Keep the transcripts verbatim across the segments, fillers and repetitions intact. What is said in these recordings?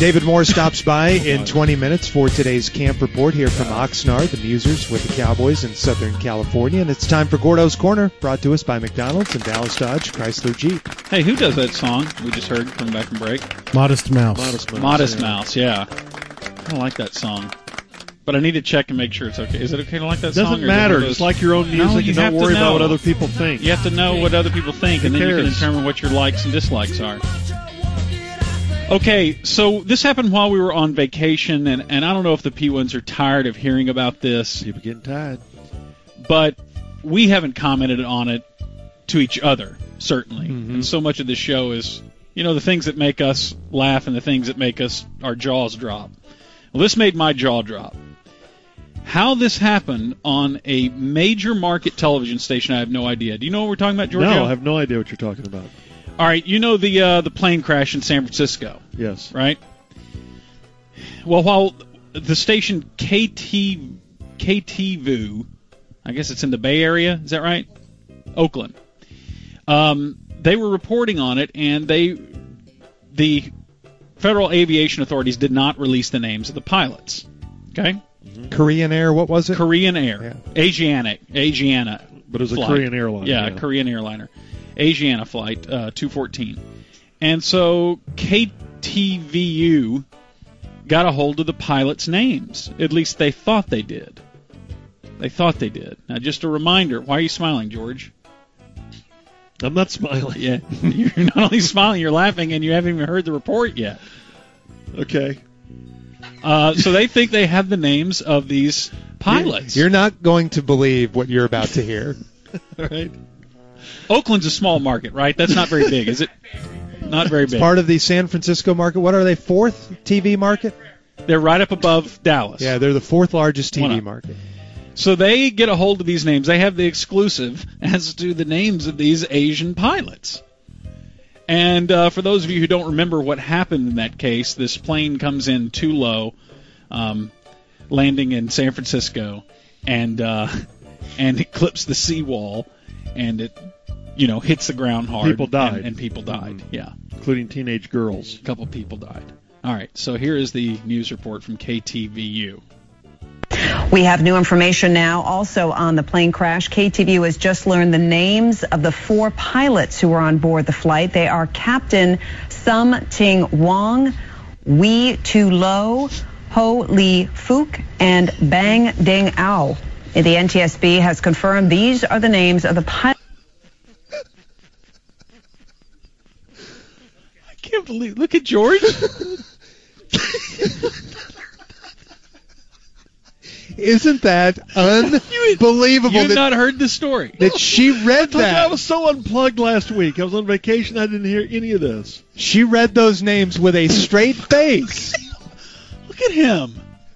David Moore stops by in twenty minutes for today's camp report here from Oxnard, the Musers with the Cowboys in Southern California. And it's time for Gordo's Corner, brought to us by McDonald's and Dallas Dodge Chrysler Jeep. Hey, who does that song we just heard coming back from break? Modest Mouse. Modest Mouse, Modest yeah. Mouse, yeah. I don't like that song. But I need to check and make sure it's okay. Is it okay to like that Doesn't song? Doesn't matter. Just like your own music no, you and don't worry about what other people think. You have to know what other people think, Who and then cares? you can determine what your likes and dislikes are. Okay, so this happened while we were on vacation, and, and I don't know if the P ones are tired of hearing about this. You're getting tired. But we haven't commented on it to each other, certainly. Mm-hmm. And so much of the show is, you know, the things that make us laugh and the things that make us our jaws drop. Well, this made my jaw drop. How this happened on a major market television station, I have no idea. Do you know what we're talking about, Giorgio? No, I have no idea what you're talking about. All right, you know the uh, the plane crash in San Francisco. Yes. Right? Well, while the station K T K T V U, I guess it's in the Bay Area, is that right? Oakland. Um, they were reporting on it, and they the Federal Aviation Authorities did not release the names of the pilots. Okay? Mm-hmm. Korean Air, what was it? Korean Air. Yeah. Asianic. Asiana. But it was flight. a Korean airline. Yeah, yeah. Korean airliner. Asiana flight uh, two fourteen. And so K T V U got a hold of the pilots' names. At least they thought they did. They thought they did. Now, just a reminder. Why are you smiling, George? I'm not smiling. Yeah, you're not only smiling, you're laughing, and you haven't even heard the report yet. Okay. Uh, so they think they have the names of these pilots. You're not going to believe what you're about to hear. All right. Oakland's a small market, right? That's not very big, is it? Not very big. It's part of the San Francisco market. What are they, fourth T V market? They're right up above Dallas. Yeah, they're the fourth largest T V market. So they get a hold of these names. They have the exclusive as to the names of these Asian pilots. And uh, for those of you who don't remember what happened in that case, this plane comes in too low, um, landing in San Francisco, and uh, and it clips the seawall, and it, you know, hits the ground hard. People died. And, and people died, mm-hmm. yeah. Including teenage girls. A couple people died. All right, so here is the news report from K T V U. We have new information now also on the plane crash. K T V U has just learned the names of the four pilots who were on board the flight. They are Captain Sum Ting Wong, Wee Tu Lo, Ho Lee Fook, and Bang Ding Ao. The N T S B has confirmed these are the names of the pilots. I can't believe. Look at George. Isn't that unbelievable? You had that, not heard the story. That she read I that. I was so unplugged last week. I was on vacation. I didn't hear any of this. She read those names with a straight face. Look at him.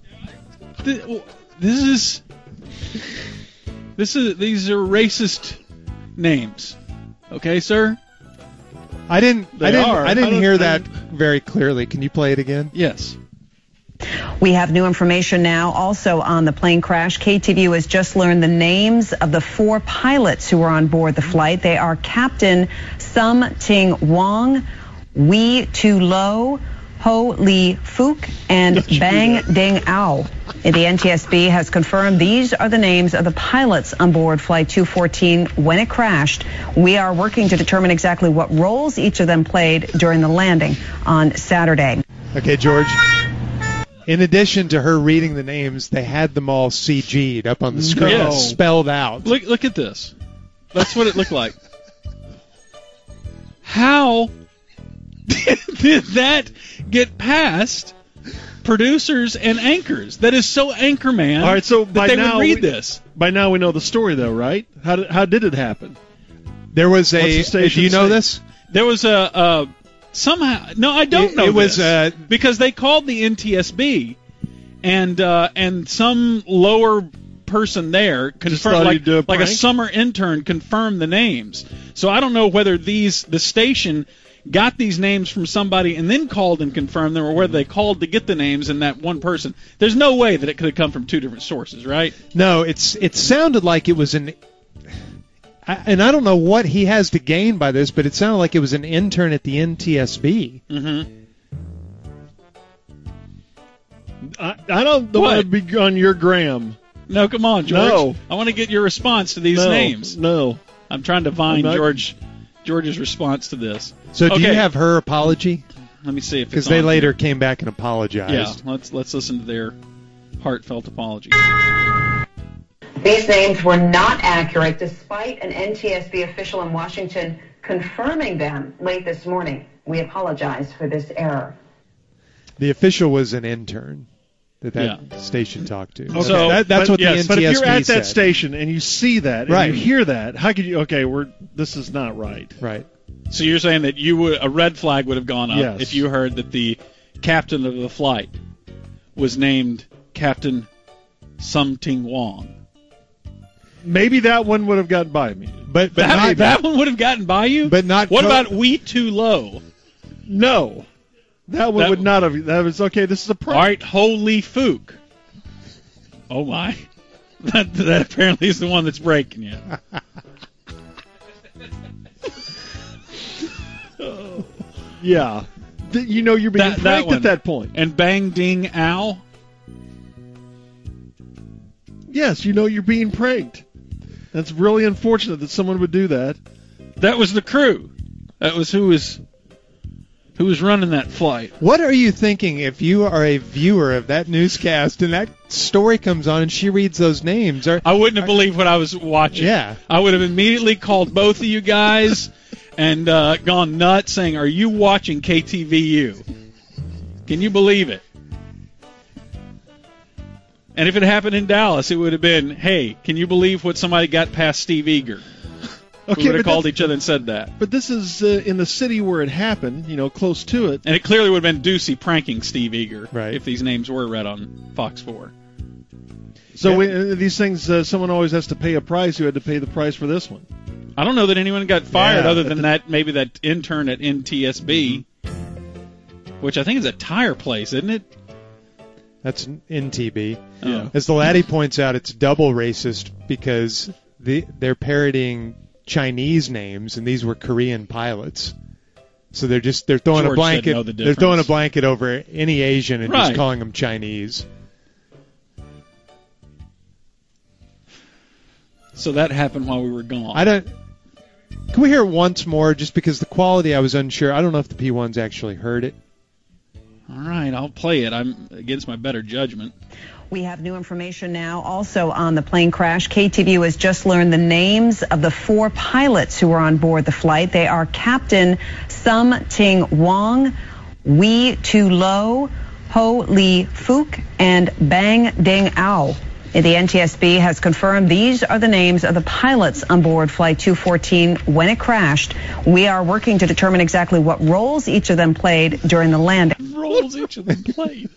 This is this is these are racist names. Okay, sir? I didn't They I didn't are. I didn't I hear don't- that very clearly. Can you play it again? Yes. We have new information now also on the plane crash. K T V U has just learned the names of the four pilots who were on board the flight. They are Captain Sum Ting Wong, Wee Tu Lo, Ho Lee Fook, and Bang Ding Ao. The N T S B has confirmed these are the names of the pilots on board Flight two fourteen when it crashed. We are working to determine exactly what roles each of them played during the landing on Saturday. Okay, George. In addition to her reading the names, they had them all C G'd up on the screen, Yes. spelled out. Look look at this. That's what it looked like. How did that get past producers and anchors? That is so Anchorman. All right, so that by they now would read we, this. By now we know the story, though, right? How did, how did it happen? There was What's a. the station Do you know say? this? There was a, a somehow. No, I don't It- know. it was, this. uh, because they called the N T S B, and uh, and some lower person there thought confirmed, like, he'd do a like a prank? summer intern confirmed the names. So I don't know whether these the station got these names from somebody and then called and confirmed them, or whether they called to get the names and that one person. There's no way that it could have come from two different sources, right? No, it's it sounded like it was an. I, and I don't know what he has to gain by this, but it sounded like it was an intern at the N T S B. Mm-hmm. I, I don't want to be on your gram. No, come on, George. No. I want to get your response to these no, names. No. I'm trying to find not... George George's response to this. So okay. do you have her apology? Let me see if it's Because they on later here. came back and apologized. Yeah, let's let's listen to their heartfelt apology. These names were not accurate, despite an N T S B official in Washington confirming them late this morning. We apologize for this error. The official was an intern that that Yeah. station talked to. Okay. So, that, that's but, what yes, the N T S B But if you're at said. that station and you see that and Right. you hear that, how could you? Okay, we're this is not right. Right. So you're saying that you would a red flag would have gone up Yes. if you heard that the captain of the flight was named Captain Something Wong. Maybe that one would have gotten by me. But but That, not, that one would have gotten by you? but not What co- about We Too Low? No, that one That- would not have. That was okay. This is a All prank. right, Holy Fook. Oh, my. That, that apparently is the one that's breaking you. Yeah, Th- you know you're being That- that pranked one. at that point. And Bang Ding Ow? Yes, you know you're being pranked. That's really unfortunate that someone would do that. That was the crew. That was who was who was running that flight. What are you thinking if you are a viewer of that newscast and that story comes on and she reads those names? Are, I wouldn't have believed what I was watching. Yeah. I would have immediately called both of you guys and uh, gone nuts saying, are you watching K T V U? Can you believe it? And if it happened in Dallas, it would have been, hey, can you believe what somebody got past Steve Eager? Okay, We would have but called that's- each other and said that. But this is uh, in the city where it happened. You know, close to it. And it clearly would have been Ducey pranking Steve Eager Right. if these names were read on Fox four. So Yeah. we, uh, these things, uh, someone always has to pay a price. Who had to pay the price for this one? I don't know that anyone got fired Yeah, other at than the- that maybe that intern at N T S B, which I think is a tire place, isn't it? That's N T B. Oh. As the laddie points out, it's double racist because the, they're parodying Chinese names, and these were Korean pilots. So they're just they're throwing George a said blanket. know the They're throwing a difference. blanket over any Asian and Right. just calling them Chinese. So that happened while we were gone. I don't. Can we hear it once more? Just because the quality, I was unsure. I don't know if the P ones actually heard it. All right, I'll play it. I'm against my better judgment. We have new information now also on the plane crash. K T V U has just learned the names of the four pilots who were on board the flight. They are Captain Sum Ting Wong, Wee Tu Lo, Ho Lee Fook, and Bang Ding Ao. The N T S B has confirmed these are the names of the pilots on board Flight two fourteen when it crashed. We are working to determine exactly what roles each of them played during the landing. Roles each of them played.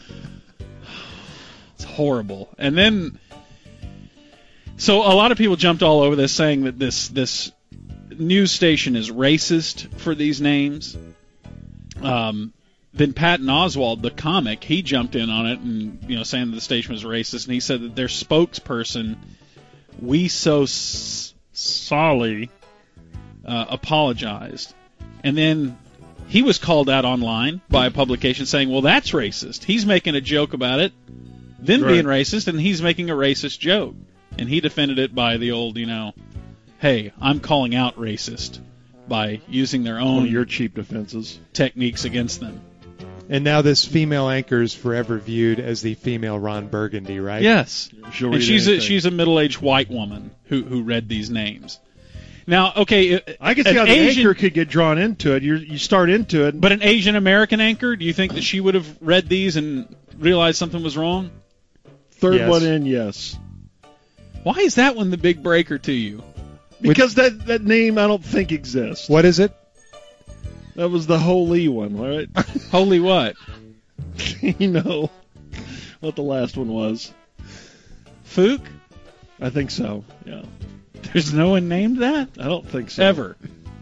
It's horrible. And then, so a lot of people jumped all over this, saying that this this news station is racist for these names. Um, then Patton Oswalt, the comic, he jumped in on it and, you know, saying that the station was racist, and he said that their spokesperson, We So S- Solly, uh, apologized. And then he was called out online by a publication saying, well, that's racist. He's making a joke about it, then Right. being racist, and he's making a racist joke. And he defended it by the old, you know, hey, I'm calling out racist by using their One own of your cheap defenses. techniques against them. And now this female anchor is forever viewed as the female Ron Burgundy, right? Yes. She'll And read she's a, anything. she's a middle-aged white woman who who read these names. Now, okay, I can see an how the Asian, anchor could get drawn into it. You you start into it, but an Asian American anchor, do you think that she would have read these and realized something was wrong? third Yes. one in, yes. Why is that one the big breaker to you? Because that, that name I don't think exists. What is it? That was the Holy one, all right? Holy what? You know what the last one was. Fook? I think so, yeah. There's no one named that? I don't think so. Ever.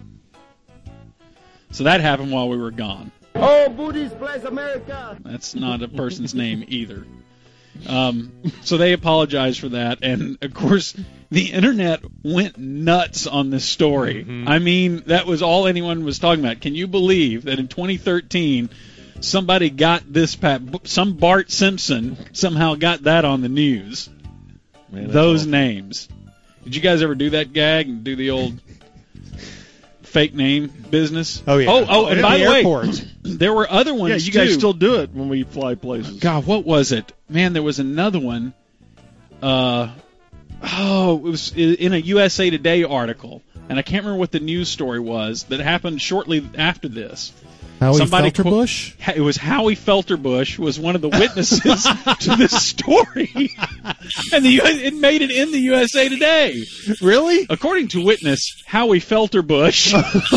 So that happened while we were gone. Oh, Booty's Place America! That's not a person's name either. Um, so they apologized for that, and of course, the internet went nuts on this story. Mhm. I mean, that was all anyone was talking about. Can you believe that in twenty thirteen, somebody got this. Pat, some Bart Simpson somehow got that on the news. Man, that's Those awesome. names. Did you guys ever do that gag and do the old fake name business? Oh, yeah. Oh, oh, and At by the the way, airport. there were other ones Yeah, you too. guys still do it when we fly places. God, what was it? Man, there was another one. Uh, oh, it was in a U S A Today article, and I can't remember what the news story was that happened shortly after this. Howie Somebody qu- Felterbush? Ha- It was Howie Felterbush was one of the witnesses to this story, and the U- it made it in the U S A Today. Really? According to witness Howie Felterbush.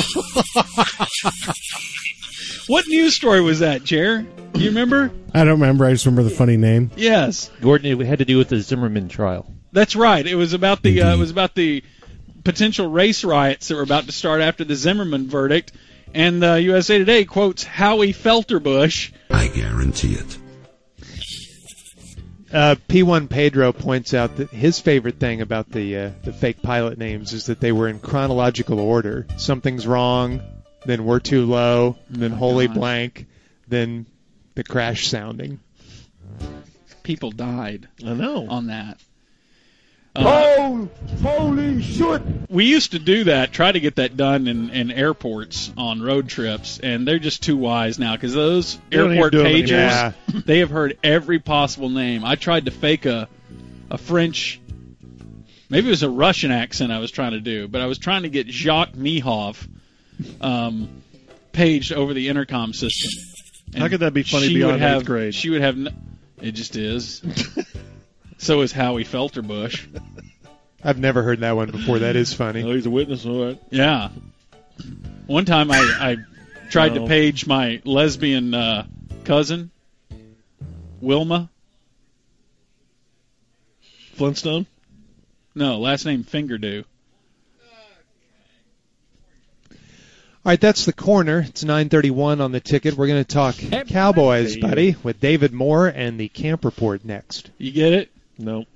What news story was that, Jer? Do you remember? I don't remember. I just remember the funny name. Yes, Gordon, it had to do with the Zimmerman trial. that's right. It was about the uh, it Indeed. was about the potential race riots that were about to start after the Zimmerman verdict, and the U S A Today quotes Howie Felterbush. I guarantee it. Uh, P one Pedro points out that his favorite thing about the uh, the fake pilot names is that they were in chronological order. Something's wrong, then we're too low, then holy gosh. blank, then the crash sounding. People died I know. on that. Uh, Oh, holy shit! we used to do that, try to get that done in, in airports on road trips, and they're just too wise now because those They don't even airport do it pagers, anymore. they have heard every possible name. I tried to fake a a French, maybe it was a Russian accent I was trying to do, but I was trying to get Jacques Mihov um, paged over the intercom system. And How could that be funny she beyond would have, eighth grade? She would have. N- it just is. So is Howie Felterbush. I've never heard that one before. That is funny. Oh, he's a witness. All right. Yeah. One time I, I tried No. to page my lesbian uh, cousin, Wilma. Flintstone. No, last name Fingerdew. All right, that's the corner. It's nine thirty-one on the ticket. We're going to talk Cowboys, buddy, with David Moore and the Camp Report next. You get it? No.